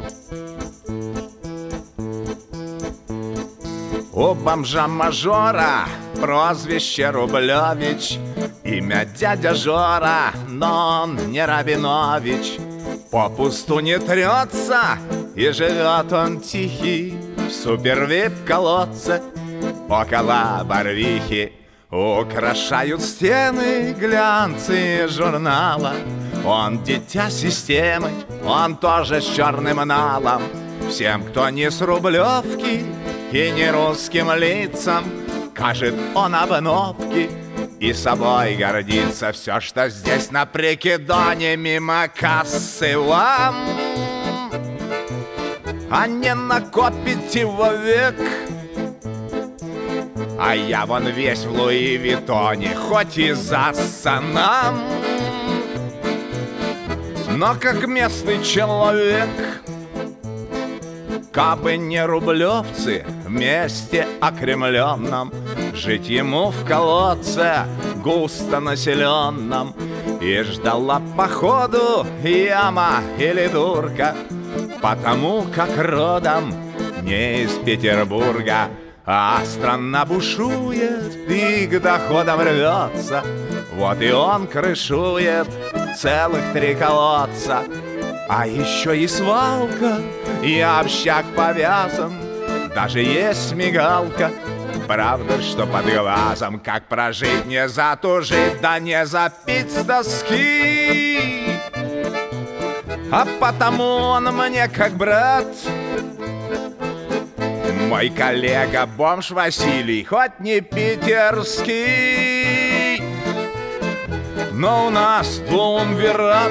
У бомжа-мажора прозвище Рублевич, имя дядя Жора, но он не Рабинович. Попусту не трется, и живет он тихий в супер-вип-колодце. Около Барвихи украшают стены глянцы журнала. Он дитя системы, он тоже с черным налом. Всем, кто не с Рублевки и не русским лицам, кажет он обновки и собой гордится. Все, что здесь на прикидоне мимо кассы вам, а не накопите вовек. А я вон весь в Луи Виттоне, хоть и засанам, но как местный человек. Кабы не рублевцы вместе окремленном, жить ему в колодце густо населенном. И ждала походу яма или дурка, потому как родом не из Петербурга. А страна бушует и к доходам рвется, вот и он крышует целых 3 колодца. А еще и свалка, и общак повязан, даже есть мигалка. Правда, что под глазом, как прожить, не затужить, да не запить с тоски. А потому он мне как брат, мой коллега бомж Василий, хоть не питерский, но у нас дуумвират.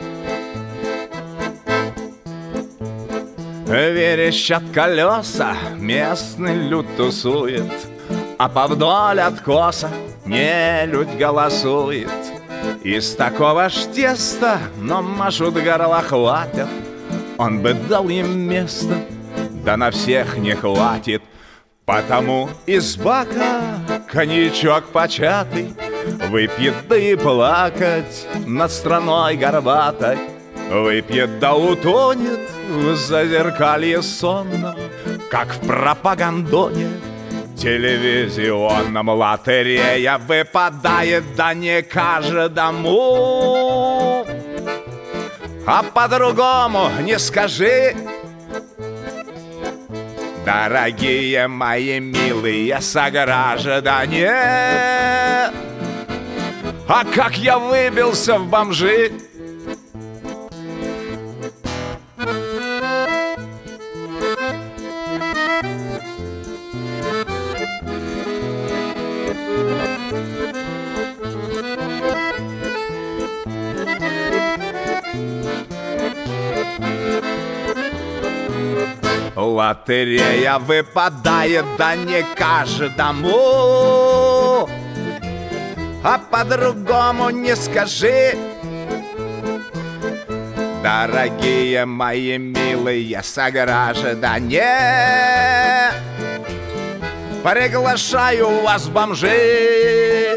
Верещат колеса, местный люд тусует, а повдоль откоса нелюдь голосует. Из такого ж теста, но машут горла хватит, он бы дал им место, да на всех не хватит. Потому из бака коньячок початый выпьет, да и плакать над страной горбатой. Выпьет, да утонет в зазеркалье сонном, как в пропагандоне телевизионном. Лотерея выпадает, да не каждому. А по-другому не скажи. Дорогие мои милые сограждане, а как я выбился в бомжи. Лотерея выпадает, да не каждому. А по-другому не скажи. Дорогие мои милые сограждане, приглашаю вас в бомжи.